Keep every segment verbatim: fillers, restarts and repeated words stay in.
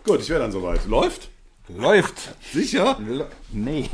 Gut, ich wäre dann soweit. Läuft? Läuft. Sicher? L- nee.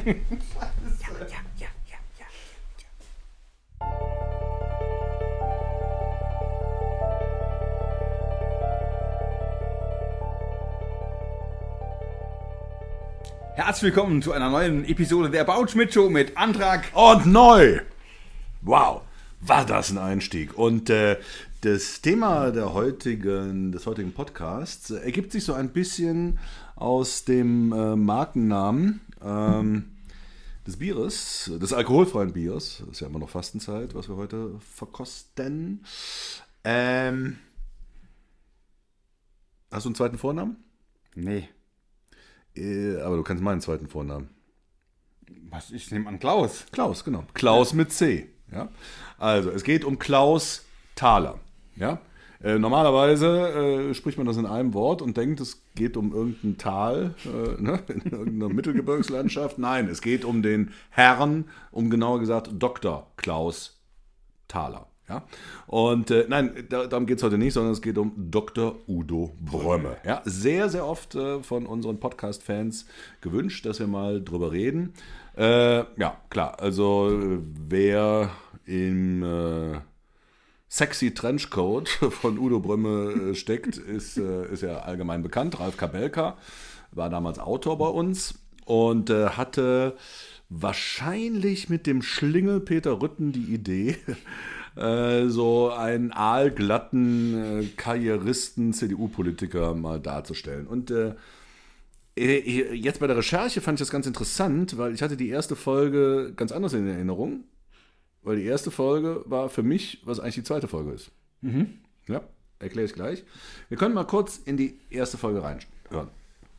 Herzlich willkommen zu einer neuen Episode der About Schmidt Show mit Antrag. Und neu! Wow, war das ein Einstieg. Und äh, das Thema der heutigen, des heutigen Podcasts äh, ergibt sich so ein bisschen aus dem äh, Markennamen ähm, des Bieres, des alkoholfreien Biers. Das ist ja immer noch Fastenzeit, was wir heute verkosten. Ähm, hast du einen zweiten Vornamen? Nee. Äh, aber du kannst meinen zweiten Vornamen. Was? Ich nehme an Klaus. Klaus, genau. Klaus mit C. Ja? Also, es geht um Klaus Thaler. Ja? Äh, normalerweise äh, spricht man das in einem Wort und denkt, es geht um irgendein Tal äh, ne? in irgendeiner Mittelgebirgslandschaft. Nein, es geht um den Herrn, um genauer gesagt Doktor Klaus Thaler. Ja? Und äh, nein, da, darum geht es heute nicht, sondern es geht um Doktor Udo Brömme. Ja? Sehr, sehr oft äh, von unseren Podcast-Fans gewünscht, dass wir mal drüber reden. Äh, ja, klar, also wer im äh, sexy Trenchcoat von Udo Brömme äh, steckt, ist, äh, ist ja allgemein bekannt. Ralf Kabelka war damals Autor bei uns und äh, hatte wahrscheinlich mit dem Schlingel Peter Rütten die Idee, äh, so einen aalglatten äh, Karrieristen, C D U-Politiker mal darzustellen. Und äh, jetzt bei der Recherche fand ich das ganz interessant, weil ich hatte die erste Folge ganz anders in Erinnerung. Weil die erste Folge war für mich, was eigentlich die zweite Folge ist. Mhm. Ja, erkläre ich gleich. Wir können mal kurz in die erste Folge reinhören.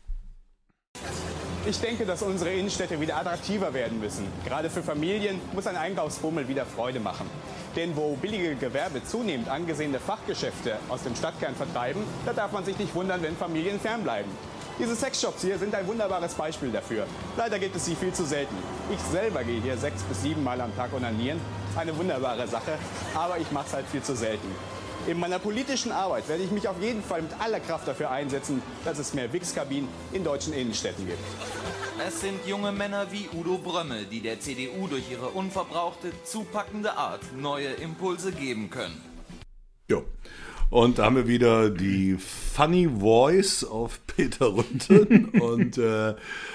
Ich denke, dass unsere Innenstädte wieder attraktiver werden müssen. Gerade für Familien muss ein Einkaufsbummel wieder Freude machen. Denn wo billige Gewerbe zunehmend angesehene Fachgeschäfte aus dem Stadtkern vertreiben, da darf man sich nicht wundern, wenn Familien fernbleiben. Diese Sexshops hier sind ein wunderbares Beispiel dafür. Leider gibt es sie viel zu selten. Ich selber gehe hier sechs bis sieben Mal am Tag onanieren. Eine wunderbare Sache, aber ich mache es halt viel zu selten. In meiner politischen Arbeit werde ich mich auf jeden Fall mit aller Kraft dafür einsetzen, dass es mehr Wichskabinen in deutschen Innenstädten gibt. Es sind junge Männer wie Udo Brömme, die der C D U durch ihre unverbrauchte, zupackende Art neue Impulse geben können. Jo. Und da haben wir wieder die Funny Voice auf Peter Rütten. Und äh,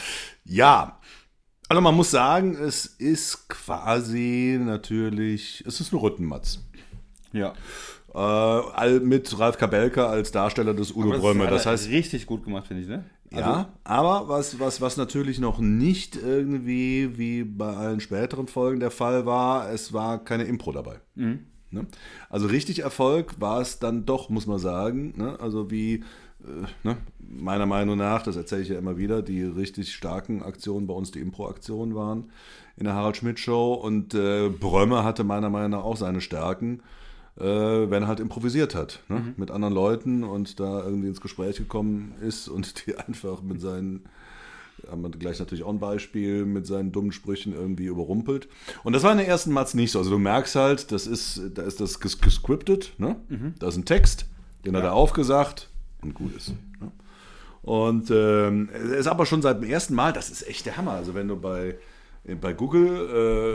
ja, also man muss sagen, es ist quasi natürlich, es ist ein Rüttenmatz. Ja. Äh, mit Ralf Kabelka als Darsteller des Udo Aber Brömme. Das Das heißt, richtig gut gemacht, finde ich, ne? Also, ja, aber was, was, was natürlich noch nicht irgendwie wie bei allen späteren Folgen der Fall war, es war keine Impro dabei. Mhm. Ne? Also richtig Erfolg war es dann doch, muss man sagen. Ne? Also wie, äh, ne? meiner Meinung nach, das erzähle ich ja immer wieder, die richtig starken Aktionen bei uns die Impro-Aktionen waren in der Harald Schmidt Show. Und äh, Brömme hatte meiner Meinung nach auch seine Stärken, äh, wenn er halt improvisiert hat. Ne? Mhm. Mit anderen Leuten und da irgendwie ins Gespräch gekommen ist und die einfach mit seinen... haben wir gleich natürlich auch ein Beispiel mit seinen dummen Sprüchen irgendwie überrumpelt. Und das war in der ersten Mats nicht so. Also du merkst halt, das ist, da ist das ges- gescriptet, ne? Mhm. Da ist ein Text, den ja. hat er aufgesagt und gut ist. Ne? Und ähm, es ist aber schon seit dem ersten Mal, das ist echt der Hammer. Also wenn du bei, bei Google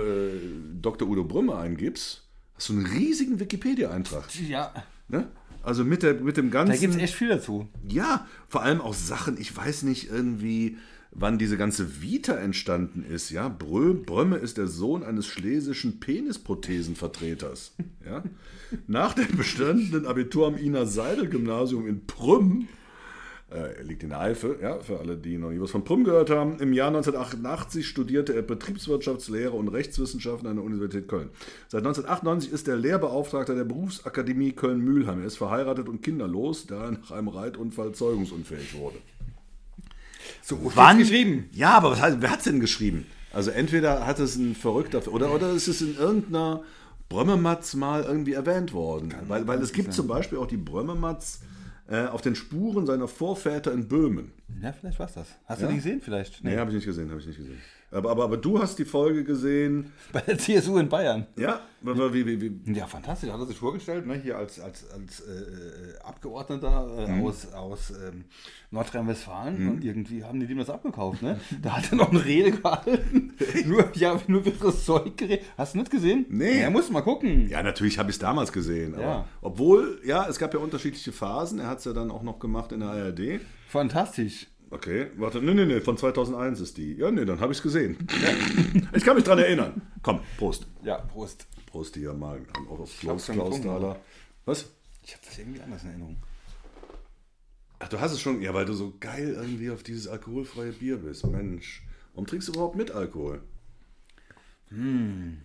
äh, Doktor Udo Brömme eingibst, hast du einen riesigen Wikipedia-Eintrag. Ja. Ne? Also mit, der, mit dem ganzen... Da gibt es echt viel dazu. Ja, vor allem auch Sachen, ich weiß nicht irgendwie, wann diese ganze Vita entstanden ist. Ja, Brö, Brömme ist der Sohn eines schlesischen Penisprothesenvertreters. Ja? Nach dem bestandenen Abitur am Ina-Seidel-Gymnasium in Prüm, äh, er liegt in der Eifel, ja, für alle, die noch nie was von Prüm gehört haben, im Jahr neunzehnhundertachtundachtzig studierte er Betriebswirtschaftslehre und Rechtswissenschaften an der Universität Köln. Seit neunzehnhundertachtundneunzig ist er Lehrbeauftragter der Berufsakademie Köln-Mühlheim. Er ist verheiratet und kinderlos, da er nach einem Reitunfall zeugungsunfähig wurde. So, Wann? Geschrieben? Ja, aber was heißt, wer hat es denn geschrieben? Also entweder hat es ein Verrückter, oder, oder ist es in irgendeiner Brömmematz mal irgendwie erwähnt worden. Kann weil weil es gibt sein. Zum Beispiel auch die Brömmematz äh, auf den Spuren seiner Vorväter in Böhmen. Ja, vielleicht war es das. Hast ja? du die gesehen vielleicht? Nee, nee habe ich nicht gesehen, habe ich nicht gesehen. Aber, aber, aber du hast die Folge gesehen. Bei der C S U in Bayern. Ja? Wie, wie, wie? Ja, fantastisch. Hat er sich vorgestellt, ne? Hier als, als, als äh, Abgeordneter äh, mhm. aus, aus ähm, Nordrhein-Westfalen. Mhm. Und irgendwie haben die dem das abgekauft. Ne? Da hat er noch eine Rede gehalten. nur, ja, nur wirres Zeug geredet. Hast du nicht gesehen? Nee. Ja, musst du mal gucken. Ja, natürlich habe ich es damals gesehen. Aber ja. Obwohl, ja, es gab ja unterschiedliche Phasen. Er hat es ja dann auch noch gemacht in der A R D. Fantastisch. Okay, warte, nee, nee, nee, von zweitausendeins ist die. Ja, nee, dann habe ich es gesehen. Ich kann mich dran erinnern. Komm, Prost. Ja, Prost. Prost hier mal auch auf Klaus, Klaus Klaus Thaler. Was? Ich habe das irgendwie anders in Erinnerung. Ach, du hast es schon, ja, weil du so geil irgendwie auf dieses alkoholfreie Bier bist. Mensch, warum trinkst du überhaupt mit Alkohol? Hm.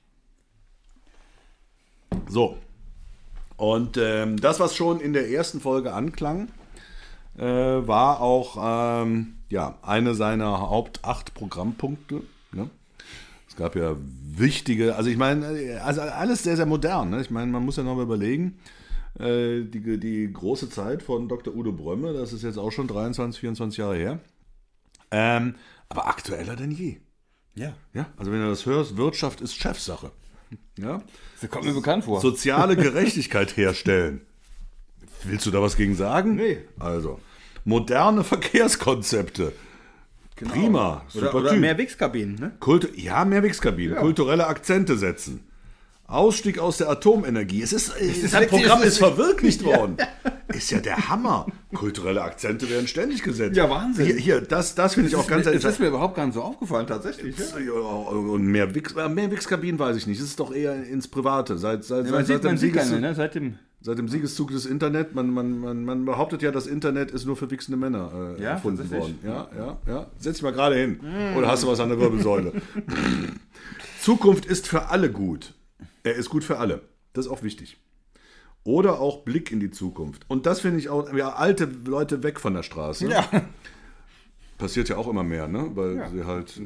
So. Und ähm, das, was schon in der ersten Folge anklang, äh, war auch ähm, ja, eine seiner Haupt acht Programmpunkte. Ne? Es gab ja wichtige, also ich meine, also alles sehr, sehr modern. Ne? Ich meine, man muss ja noch mal überlegen, äh, die, die große Zeit von Doktor Udo Brömme, das ist jetzt auch schon dreiundzwanzig, vierundzwanzig Jahre her. Ähm, aber aktueller denn je. Ja. Ja. Also wenn du das hörst, Wirtschaft ist Chefsache. Ja? Das kommt mir bekannt vor. Soziale Gerechtigkeit herstellen. Willst du da was gegen sagen? Nee. Also, moderne Verkehrskonzepte. Genau. Prima. Super Oder, oder Typ. Mehrwegskabinen, ne? Kultu- ja, Mehrwegskabinen. Ja. Kulturelle Akzente setzen. Ausstieg aus der Atomenergie. Es ist, es ist sein wirklich- Programm es ist ist- verwirklicht worden. Ist ja der Hammer. Kulturelle Akzente werden ständig gesetzt. Ja, Wahnsinn. Hier, hier das, das finde ich auch ganz Das ist mir überhaupt gar nicht so aufgefallen, tatsächlich. Ja. Ja, und mehr Wix, äh, mehr Wix-Kabinen weiß ich nicht. Das ist doch eher ins Private. Seit, seit, Ja, man seit, sieht, seit, dem man sieht Siegeszug, keine, ne? Seit dem... seit dem Siegeszug des Internet. Man, man, man, man behauptet ja, das Internet ist nur für wichsende Männer äh, Ja, erfunden tatsächlich. worden. Ja, ja, ja. Setz dich mal gerade hin. Oder hast du was an der Wirbelsäule? Zukunft ist für alle gut. Er ist gut für alle. Das ist auch wichtig. Oder auch Blick in die Zukunft. Und das finde ich auch, ja, alte Leute weg von der Straße. Ja. Passiert ja auch immer mehr, ne? Weil Ja. sie halt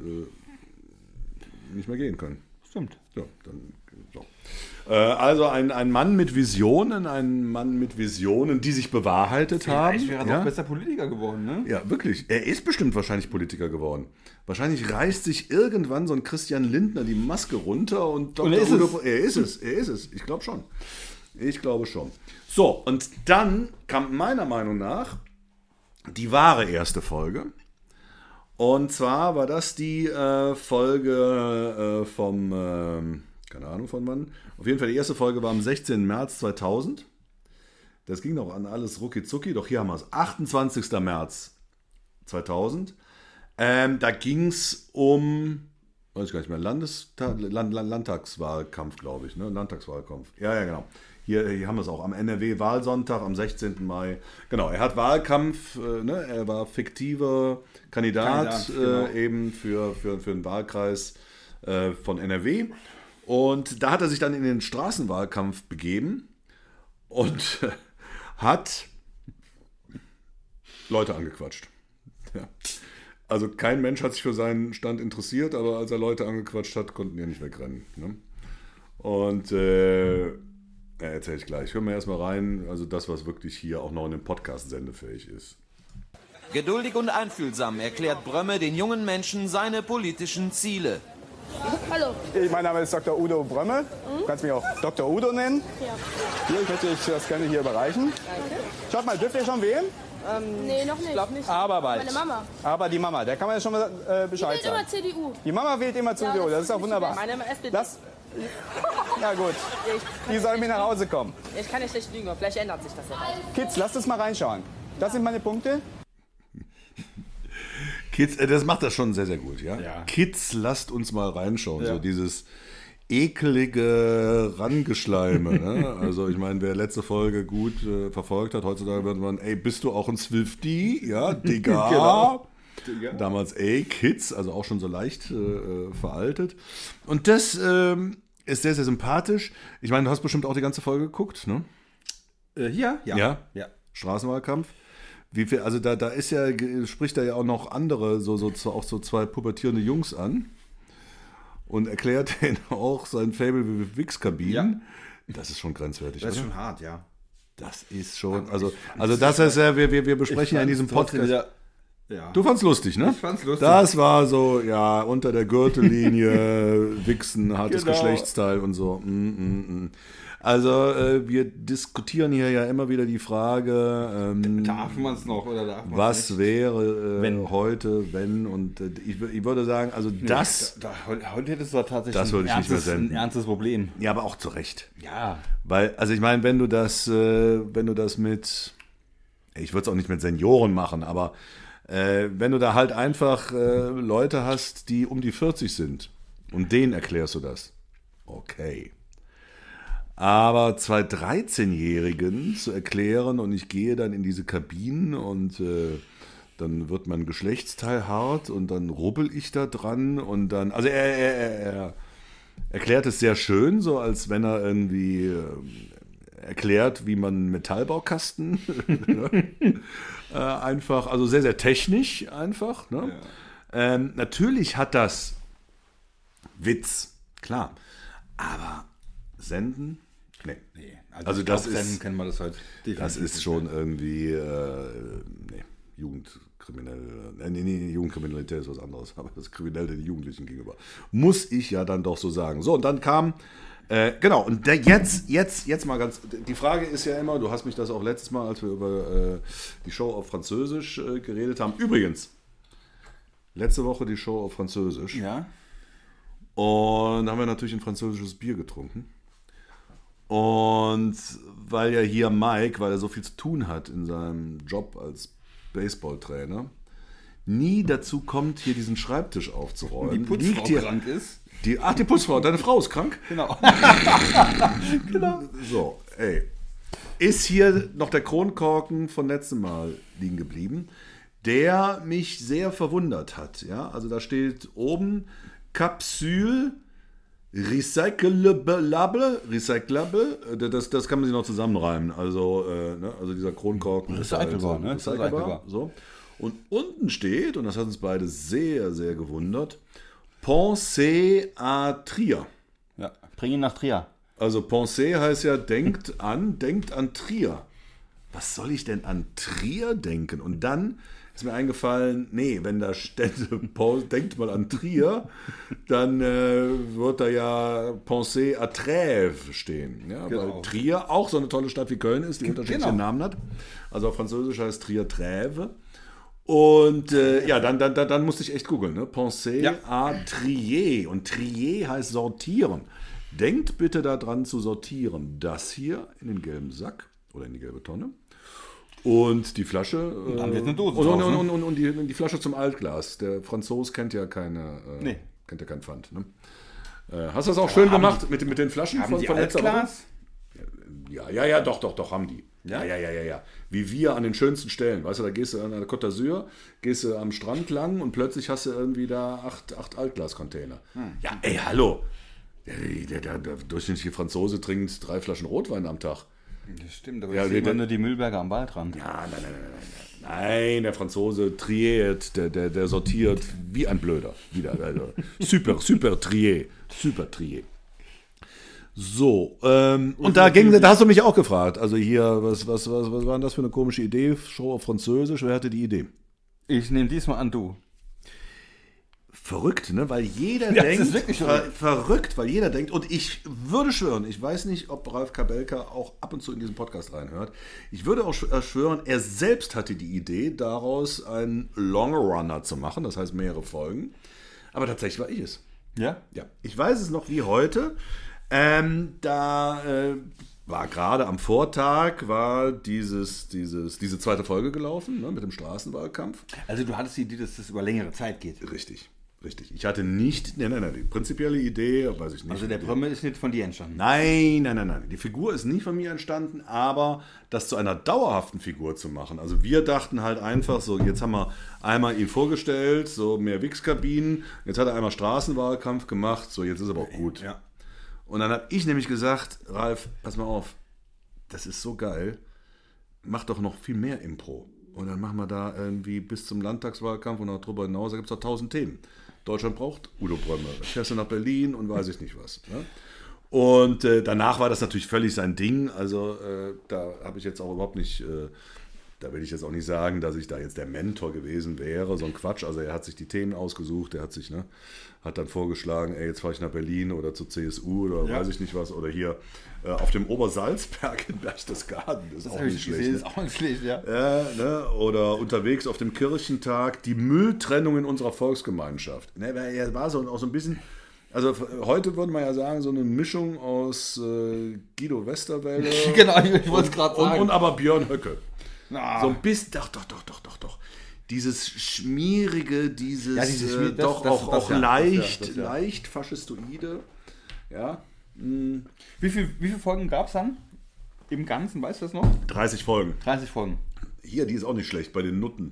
äh, nicht mehr gehen können. Stimmt. Ja, dann, so. äh, also ein, ein Mann mit Visionen, ein Mann mit Visionen, die sich bewahrheitet haben. Ich wäre ja? doch besser Politiker geworden, ne? Ja, wirklich. Er ist bestimmt wahrscheinlich Politiker geworden. Wahrscheinlich reißt sich irgendwann so ein Christian Lindner die Maske runter und Doktor Und er ist Udo, es. er ist es, er ist es. Ich glaube schon. Ich glaube schon. So, und dann kam meiner Meinung nach die wahre erste Folge. Und zwar war das die äh, Folge äh, vom, äh, keine Ahnung von wann. Auf jeden Fall die erste Folge war am sechzehnten März zweitausend. Das ging noch an alles rucki zucki. Doch hier haben wir es. achtundzwanzigsten März zweitausend. Ähm, da ging es um, weiß ich gar nicht mehr, Landestag, Land, Land, Landtagswahlkampf, glaube ich. Ne? Landtagswahlkampf. Ja, ja, genau. Hier, hier haben wir es auch. Am N R W-Wahlsonntag, am sechzehnten Mai. Genau, er hat Wahlkampf, äh, ne? Er war fiktiver Kandidat, Kandidat, genau. äh, eben für, für, für den Wahlkreis äh, von N R W. Und da hat er sich dann in den Straßenwahlkampf begeben und äh, hat Leute angequatscht. Ja. Also kein Mensch hat sich für seinen Stand interessiert, aber als er Leute angequatscht hat, konnten die nicht wegrennen. Ne? Und äh, ja, erzähle ich gleich. Hören wir erstmal rein, also das, was wirklich hier auch noch in dem Podcast sendefähig ist. Geduldig und einfühlsam erklärt Brömme den jungen Menschen seine politischen Ziele. Hallo. Mein Name ist Doktor Udo Brömme. Du kannst mich auch Doktor Udo nennen. Ja. Hier, ich möchte euch das gerne hier überreichen. Schaut mal, dürft ihr schon wählen? Nee, noch nicht. Glaub nicht. Aber bald. Meine Mama. Aber die Mama, der kann man ja schon mal äh, Die Bescheid wählt immer sagen. C D U. Die Mama wählt immer C D U, Ja, das ist doch wunderbar. Meine immer S P D. Lass. Na gut, die soll mir nach Hause kommen. Ich kann nicht schlecht lügen, aber vielleicht ändert sich das ja bald. Kids, lasst uns mal reinschauen. Das sind meine Punkte. Kids, äh, das macht das schon sehr, sehr gut, ja? Ja. Kids, lasst uns mal reinschauen. Ja. So dieses eklige Rangeschleime. Ne? Also ich meine, wer letzte Folge gut äh, verfolgt hat, heutzutage wird man, ey, bist du auch ein Swiftie? Ja, Digga. Genau. Damals, ey, Kids, also auch schon so leicht äh, veraltet. Und das ähm, ist sehr, sehr sympathisch. Ich meine, du hast bestimmt auch die ganze Folge geguckt, ne? Äh, hier? Ja. Ja? Ja. Straßenwahlkampf. Wie viel, also da, da ist ja, spricht er ja auch noch andere, so, so auch so zwei pubertierende Jungs an und erklärt denen auch sein Faible für Wix-Kabinen. Ja. Das ist schon grenzwertig, Das ist oder? schon hart, ja. Das ist schon, also, also das ist ja, wir, wir, wir besprechen ja in diesem trotzdem Podcast. wieder Ja. Du fand's lustig, ne? Ich fand's lustig. Das war so, ja, unter der Gürtellinie, Wichsen, hartes Genau. Geschlechtsteil und so. Mm, mm, mm. Also, äh, wir diskutieren hier ja immer wieder die Frage, ähm, Darf man es noch oder darf man es was nicht? wäre äh, Wenn. heute, wenn, und äh, ich, wür- ich würde sagen, also das, Da, da, heute- heute hättest du da tatsächlich Das würde ich nicht mehr ernstes, senden. ein ernstes Problem. ja, aber auch zu Recht. Ja. Weil, also ich meine, wenn du das, äh, wenn du das mit, ich würde es auch nicht mit Senioren machen, aber äh, wenn du da halt einfach äh, Leute hast, die um die vierzig sind und denen erklärst du das, okay. Aber zwei dreizehnjährigen zu erklären und ich gehe dann in diese Kabinen und äh, dann wird mein Geschlechtsteil hart und dann rubbel ich da dran und dann, also er, er, er, er erklärt es sehr schön, so als wenn er irgendwie äh, erklärt, wie man einen Metallbaukasten ne? äh, einfach, also sehr, sehr technisch einfach. Ne? Ja. Ähm, natürlich hat das Witz, klar, aber senden, nee. Nee, also, Also ich das glaub, ist- Senden kennen wir das heute. Das ist schon irgendwie, äh, nee, Jugendkriminell, äh, nee, nee, Jugendkriminalität ist was anderes, aber das Kriminell den Jugendlichen gegenüber. Muss ich ja dann doch so sagen. So, und dann kam, äh, genau, und der, jetzt, jetzt, jetzt mal ganz, die Frage ist ja immer, du hast mich das auch letztes Mal, als wir über äh, die Show auf Französisch äh, geredet haben, übrigens, letzte Woche die Show auf Französisch. Ja. Und da haben wir natürlich ein französisches Bier getrunken. Und weil ja hier Mike, weil er so viel zu tun hat in seinem Job als Baseballtrainer, nie dazu kommt, hier diesen Schreibtisch aufzuräumen. Die Putzfrau liegt hier, krank ist. Die, ach, die Putzfrau, deine Frau ist krank? Genau. So, ey. Ist hier noch der Kronkorken von letztem Mal liegen geblieben, der mich sehr verwundert hat. Ja? Also da steht oben Kapsül Recyclable, recyclable, das, das kann man sich noch zusammenreimen. Also, äh, ne, also dieser Kronkorken ist Recycelbar, halt, ne? recycelbar, Recycelbar. so. Und unten steht, und das hat uns beide sehr, sehr gewundert, Pensez à Trier. Ja. Bring ihn nach Trier. Also Pensez heißt ja, denkt an, denkt an Trier. Was soll ich denn an Trier denken? Und dann ist mir eingefallen, nee, wenn da stände, denkt mal an Trier, dann äh, wird da ja Pensez à Trèves stehen. Ja, Genau. Weil Trier auch so eine tolle Stadt wie Köln ist, die unterschiedliche Genau. Namen hat. Also auf Französisch heißt Trier Trèves. Und äh, ja, dann, dann, dann, dann musste ich echt googeln. Ne? Pensez Ja. à Trier. Und Trier heißt sortieren. Denkt bitte daran zu sortieren. Das hier in den gelben Sack oder in die gelbe Tonne. Und die Flasche. Und dann wird eine Dose Und, und, draus, ne? und, und, und, die, und die Flasche zum Altglas. Der Franzose kennt ja keine. Äh, Nee. Kennt ja keinen Pfand. Ne? Äh, hast du das auch schön gemacht mit, mit den Flaschen Haben die letzter Woche? Altglas? Ja, ja, ja, doch, doch, doch, haben die. Ja, Ja? ja, ja, ja, ja. Wie wir an den schönsten Stellen. Weißt du, da gehst du an der Côte d'Azur, gehst du am Strand lang und plötzlich hast du irgendwie da acht, acht Altglascontainer. Ja, ey, hallo. Der, der, der, der durchschnittliche Franzose trinkt drei Flaschen Rotwein am Tag. Das stimmt, aber Ja, ich wir- sehe immer nur die Müllberger am Waldrand. Ja, nein, nein, nein, nein, nein. Nein, der Franzose triert, der, der, der sortiert wie ein Blöder. Wieder, also super, super trier. Super trier. So, ähm, und da ging, da hast du mich auch gefragt. Also hier, was, was, was, was war denn das für eine komische Idee? Show auf Französisch, wer hatte die Idee? Ich nehme diesmal an du. Verrückt, ne? Weil jeder Ja, das denkt, ist wirklich ver verrückt. verrückt, weil jeder denkt, und ich würde schwören, ich weiß nicht, ob Ralf Kabelka auch ab und zu in diesen Podcast reinhört, ich würde auch schw- äh, schwören, er selbst hatte die Idee, daraus einen Long Runner zu machen, das heißt mehrere Folgen, aber tatsächlich war ich es. Ja? Ja, ich weiß es noch wie heute. Ähm, da äh, war gerade am Vortag war dieses, dieses, diese zweite Folge gelaufen, ne, mit dem Straßenwahlkampf. Also du hattest die Idee, dass das über längere Zeit geht. Richtig, richtig. Ich hatte nicht, nein, nein, nein, die prinzipielle Idee, weiß ich nicht. Also der Brömme ist nicht von dir entstanden. Nein, nein, nein, nein. Die Figur ist nie von mir entstanden, aber das zu einer dauerhaften Figur zu machen. Also wir dachten halt einfach so, jetzt haben wir einmal ihn vorgestellt, so mehr Wix-Kabinen, jetzt hat er einmal Straßenwahlkampf gemacht, so jetzt ist aber auch gut. Ja. Und dann habe ich nämlich gesagt, Ralf, pass mal auf, das ist so geil, mach doch noch viel mehr Impro. Und dann machen wir da irgendwie bis zum Landtagswahlkampf und auch darüber hinaus, da gibt es doch tausend Themen. Deutschland braucht Udo Brömme. Da fährst du nach Berlin und weiß ich nicht was. Ne? Und äh, danach war das natürlich völlig sein Ding. Also äh, da habe ich jetzt auch überhaupt nicht äh, Da will ich jetzt auch nicht sagen, dass ich da jetzt der Mentor gewesen wäre, so ein Quatsch. Also er hat sich die Themen ausgesucht, er hat sich, ne, hat dann vorgeschlagen, ey, jetzt fahre ich nach Berlin oder zur C S U oder ja. weiß ich nicht was. Oder hier äh, auf dem Obersalzberg in Berchtesgaden. Das ist auch nicht schlecht. Gesehen, ne? Ist auch nicht schlecht, ja. ja ne? Oder unterwegs auf dem Kirchentag, die Mülltrennung in unserer Volksgemeinschaft. Ne, er war so, auch so ein bisschen... Also heute würde man ja sagen, so eine Mischung aus äh, Guido Westerwelle genau, ich, ich wollte es gerade sagen. Und, und aber Björn Höcke. Na. So ein bisschen, doch, doch, doch, doch, doch, doch. Dieses schmierige, dieses, ja, dieses äh, das, doch das, auch, das, das, auch ja, leicht, das, ja, das, ja. leicht faschistoide. Ja. Hm. Wie, viel, wie viele Folgen gab es dann im Ganzen, weißt du das noch? dreißig Folgen. dreißig Folgen. Hier, die ist auch nicht schlecht, bei den Nutten.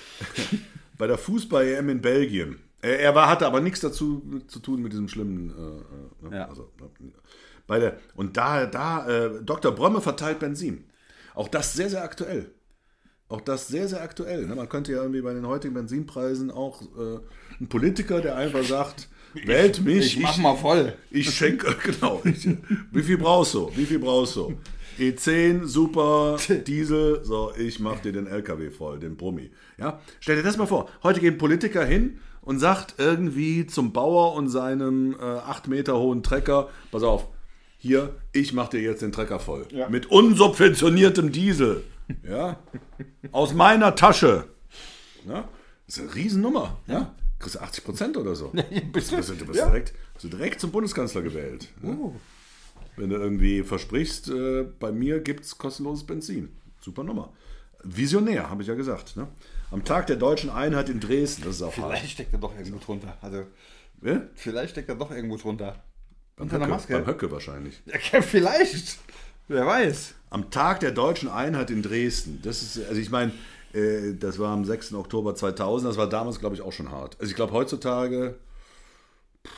Bei der Fußball-E M in Belgien. Er war, hatte aber nichts dazu zu tun mit diesem schlimmen. Äh, äh, ja. also, bei der, und da, da äh, Doktor Brömme verteilt Benzin. Auch das sehr, sehr aktuell. Auch das sehr, sehr aktuell. Ne? Man könnte ja irgendwie bei den heutigen Benzinpreisen auch äh, ein Politiker, der einfach sagt, wählt mich. Ich mach mal voll. Ich schenke, genau. Ich, wie viel brauchst du? Wie viel brauchst du? E zehn, super, Diesel, so, ich mach dir den L K W voll, den Brummi. Ja? Stell dir das mal vor. Heute gehen Politiker hin und sagt irgendwie zum Bauer und seinem äh, acht Meter hohen Trecker, pass auf, hier, ich mach dir jetzt den Trecker voll. Ja. Mit unsubventioniertem Diesel. Ja? Aus meiner Tasche. Ja? Das ist eine Riesennummer. Ja? Kriegst du achtzig Prozent oder so. Du bist, du bist, du bist, ja. direkt, bist du direkt zum Bundeskanzler gewählt. Ja? Uh. Wenn du irgendwie versprichst, äh, bei mir gibt es kostenloses Benzin. Super Nummer. Visionär, habe ich ja gesagt. Ne? Am Tag der deutschen Einheit in Dresden, das ist auch Vielleicht hart. steckt er doch irgendwo drunter. Also, ja? Vielleicht steckt er doch irgendwo drunter. Beim Unter einer Höcke, Maske. beim Höcke wahrscheinlich. Ja, vielleicht. Wer weiß. Am Tag der deutschen Einheit in Dresden. Das ist, also ich meine, äh, das war am sechsten Oktober zweitausend. Das war damals, glaube ich, auch schon hart. Also ich glaube, heutzutage pff,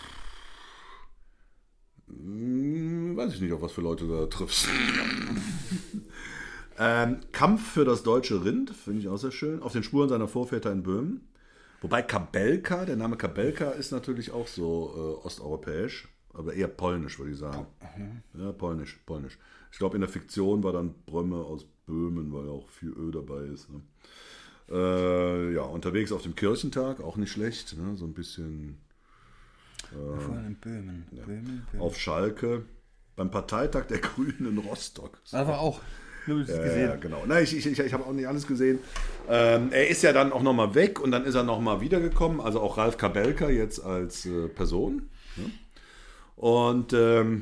mh, weiß ich nicht, auf was für Leute du da triffst. ähm, Kampf für das deutsche Rind, finde ich auch sehr schön. Auf den Spuren seiner Vorväter in Böhmen. Wobei Kabelka, der Name Kabelka ist natürlich auch so äh, osteuropäisch. Aber eher polnisch, würde ich sagen. Ja, polnisch, polnisch. Ich glaube, in der Fiktion war dann Brömme aus Böhmen, weil auch viel Ö dabei ist. Ne? Äh, ja, unterwegs auf dem Kirchentag, auch nicht schlecht. Ne? So ein bisschen... Äh, Vor allem Böhmen. Ja. Böhmen, Böhmen. Auf Schalke, beim Parteitag der Grünen in Rostock. Das war auch... Nur das gesehen. Ja, genau. Nein, ich, ich, ich, ich habe auch nicht alles gesehen. Ähm, er ist ja dann auch nochmal weg und dann ist er nochmal wiedergekommen. Also auch Ralf Kabelka jetzt als äh, Person. Ja? Und ähm,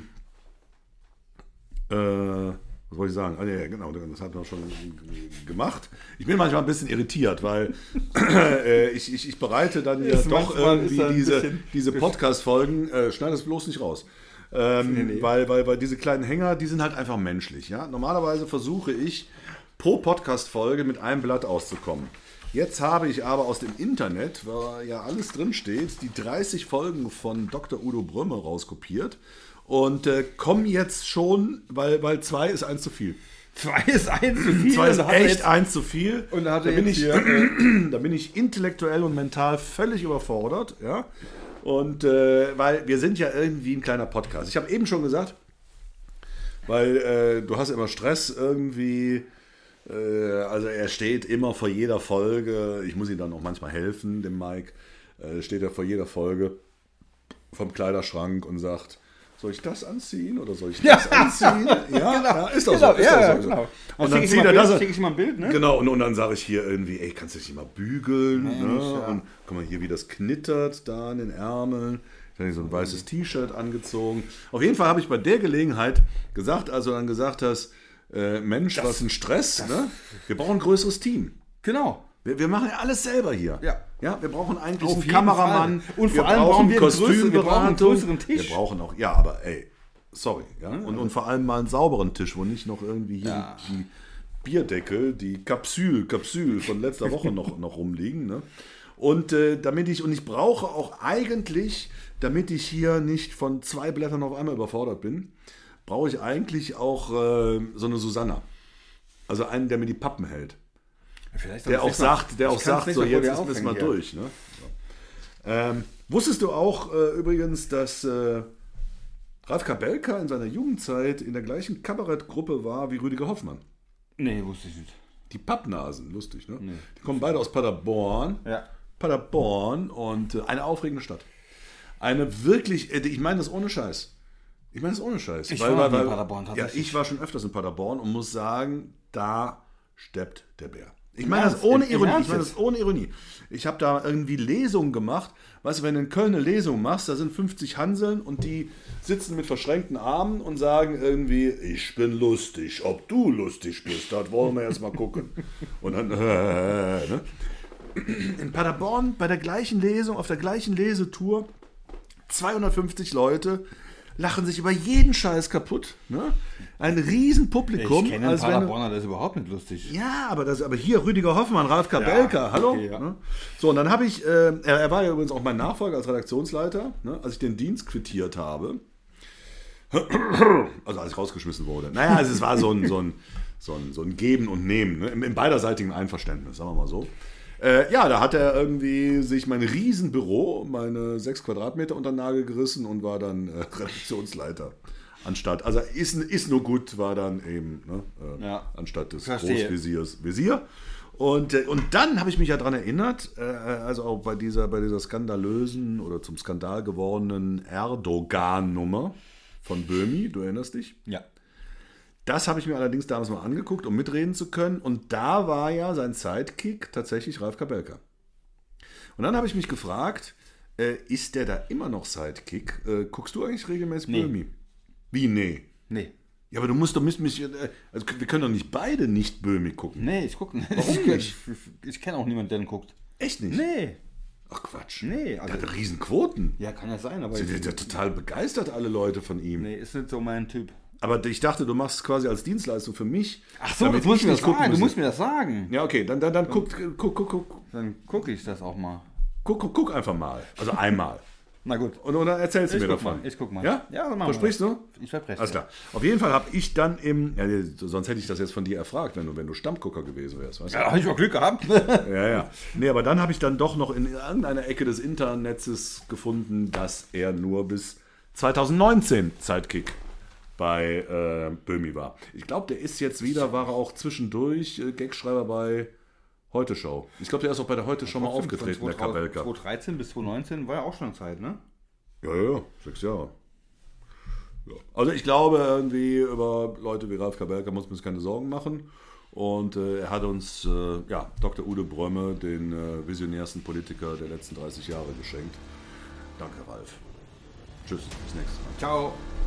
äh, was wollte ich sagen? Ah, ja, genau, das hat man schon gemacht. Ich bin manchmal ein bisschen irritiert, weil äh, ich, ich, ich bereite dann ja doch irgendwie diese, diese Podcast-Folgen, äh, schneide es bloß nicht raus. Ähm, nee, nee. Weil, weil, weil diese kleinen Hänger, die sind halt einfach menschlich. Ja? Normalerweise versuche ich pro Podcast-Folge mit einem Blatt auszukommen. Jetzt habe ich aber aus dem Internet, wo ja alles drin steht, die dreißig Folgen von Doktor Udo Brömme rauskopiert und äh, kommen jetzt schon, weil, weil zwei ist eins zu viel. Zwei ist eins zu viel? Zwei ist echt jetzt, eins zu viel. Und da, hat da, er bin jetzt ich, hier, äh, da bin ich intellektuell und mental völlig überfordert. Ja? Und äh, weil wir sind ja irgendwie ein kleiner Podcast. Ich habe eben schon gesagt, weil äh, du hast immer Stress irgendwie... Also er steht immer vor jeder Folge, ich muss ihm dann auch manchmal helfen, dem Mike, steht er vor jeder Folge vom Kleiderschrank und sagt, soll ich das anziehen oder soll ich das ja. anziehen? Ja, genau. ja, ist doch genau. so. Ist ja, doch so. Genau. Und dann zieht er das. Ich mal ein Bild, ne? Genau, und, und dann sage ich hier irgendwie, ey, kannst du dich nicht mal bügeln? Mensch, ne? ja. Und guck mal hier, wie das knittert da an den Ärmeln. Ich habe so ein weißes T-Shirt angezogen. Auf jeden Fall habe ich bei der Gelegenheit gesagt, also dann gesagt hast, Äh, Mensch, das, was ein Stress, das, ne? Wir brauchen ein größeres Team. Genau. Wir, wir machen ja alles selber hier. Ja. Ja, wir brauchen eigentlich Auf einen Kameramann. Fall. Und vor allem brauchen wir, größere, wir brauchen einen größeren Tisch. Wir brauchen auch, ja, aber ey, sorry. Ja? Und, und vor allem mal einen sauberen Tisch, wo nicht noch irgendwie hier ja. die Bierdeckel, die Kapsül, Kapsül von letzter Woche noch, noch rumliegen. Ne? Und äh, damit ich, und ich brauche auch eigentlich, damit ich hier nicht von zwei Blättern auf einmal überfordert bin, brauche ich eigentlich auch äh, so eine Susanna. Also einen, der mir die Pappen hält. Vielleicht der auch sagt, der auch sagt, so jetzt ist es mal hier. durch. Ne? So. Ähm, wusstest du auch äh, übrigens, dass äh, Ralf Kabelka in seiner Jugendzeit in der gleichen Kabarettgruppe war wie Rüdiger Hoffmann? Nee, wusste ich nicht. Die Pappnasen, lustig, ne? Nee. Die kommen beide aus Paderborn. Ja. Paderborn und äh, eine aufregende Stadt. Eine wirklich, äh, ich meine das ohne Scheiß. Ich meine das ohne Scheiß. Ich weil, war weil, in Paderborn tatsächlich. Ja, ich war schon öfters in Paderborn und muss sagen, da steppt der Bär. Ich Im meine das Ernst? ohne Im- im Ironie. Ernst Ich meine das jetzt? ohne Ironie. Ich habe da irgendwie Lesungen gemacht. Weißt du, wenn du in Köln eine Lesung machst, da sind fünfzig Hanseln und die sitzen mit verschränkten Armen und sagen irgendwie, ich bin lustig. Ob du lustig bist, das wollen wir erst mal gucken. Und dann, äh, ne? In Paderborn bei der gleichen Lesung, auf der gleichen Lesetour, zweihundertfünfzig Leute lachen sich über jeden Scheiß kaputt. Ne? Ein riesen Publikum. Ich kenne einen als wenn- Paderborner, das ist überhaupt nicht lustig. Ja, aber, das, aber hier Rüdiger Hoffmann, Ralf Kabelka, Ja, hallo? okay, ja. Ne? So, und dann habe ich, äh, er, er war ja übrigens auch mein Nachfolger als Redaktionsleiter, ne? Als ich den Dienst quittiert habe. Also als ich rausgeschmissen wurde. Naja, also es war so ein, so ein, so ein, so ein Geben und Nehmen, ne? Im, im beiderseitigen Einverständnis, sagen wir mal so. Äh, ja, da hat er irgendwie sich mein Riesenbüro, meine sechs Quadratmeter unter den Nagel gerissen und war dann äh, Redaktionsleiter. Anstatt, also ist, ist nur gut, war dann eben, ne, äh, Ja. anstatt des Verstehe. Großveziers Visier. Und, äh, und dann habe ich mich ja daran erinnert, äh, also auch bei dieser, bei dieser skandalösen oder zum Skandal gewordenen Erdogan-Nummer von Böhmi, du erinnerst dich? Ja. Das habe ich mir allerdings damals mal angeguckt, um mitreden zu können. Und da war ja sein Sidekick tatsächlich Ralf Kabelka. Und dann habe ich mich gefragt, äh, ist der da immer noch Sidekick? Äh, guckst du eigentlich regelmäßig Nee. Böhmi? Wie, nee? Nee. Ja, aber du musst doch mich, mich äh, also wir können doch nicht beide nicht Böhmi gucken. Nee, ich gucke nicht. Warum ich, nicht? Ich, ich kenne auch niemanden, der den guckt. Echt nicht? Nee. Ach Quatsch. Nee, Der also- hat Riesenquoten. Ja, kann ja sein, aber Sie ich, sind ja total begeistert, alle Leute von ihm. nee, ist nicht so mein Typ. Aber ich dachte, du machst es quasi als Dienstleistung für mich. Ach so, damit das musst ich du mir nicht das gucken sagen. Du müsste. musst mir das sagen. Ja, okay, dann, dann, dann guck, guck, guck, guck, Dann gucke ich das auch mal. guck, guck, guck einfach mal. Also einmal. Na gut. Und, und dann erzählst du Ich mir guck davon. mal, ich guck mal. Ja? Ja, dann machen wir Versprichst das. du? Ich verspreche. Alles klar. Auf jeden Fall habe ich dann im, ja, sonst hätte ich das jetzt von dir erfragt, wenn du, wenn du Stammgucker gewesen wärst. Weißt du? Ja, habe ich auch Glück gehabt. Ja, ja. Nee, aber dann habe ich dann doch noch in irgendeiner Ecke des Internets gefunden, dass er nur bis zweitausendneunzehn Sidekick bei äh, Böhmi war. Ich glaube, der ist jetzt wieder, war er auch zwischendurch äh, Gagschreiber bei Heute Show. Ich glaube, der ist auch bei der Heute Show mal aufgetreten, der Kabelka. zweitausenddreizehn bis zweitausendneunzehn war ja auch schon Zeit, ne? Ja, ja, sechs Jahre. Ja. Also ich glaube, irgendwie über Leute wie Ralf Kabelka muss man sich keine Sorgen machen. Und äh, er hat uns, äh, ja, Doktor Udo Brömme, den äh, visionärsten Politiker der letzten dreißig Jahre geschenkt. Danke, Ralf. Tschüss, bis nächstes Mal. Ciao.